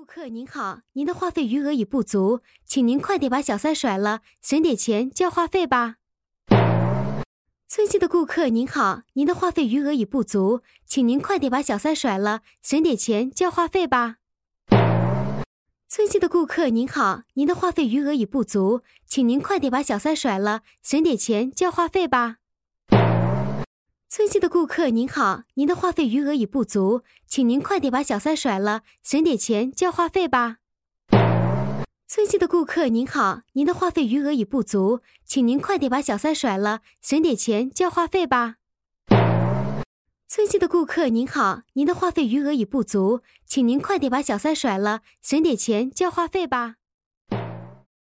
顾客您好，您的话费余额已不足，请您快点把小三甩了，省点钱交话费吧。尊敬的顾客您好，您的话费余额已不足，请您快点把小三甩了，省点钱交话费吧。尊敬的顾客您好，您的话费余额已不足，请您快点把小三甩了，省点钱交话费吧。尊敬的顾客您好，您的话费余额已不足，请您快点把小三甩了，省点钱交话费吧。尊敬的顾客您好，您的话费余额已不足，请您快点把小三甩了，省点钱交话费吧。尊敬的顾客您好，您的话费余额已不足，请您快点把小三甩了，省点钱交话费吧。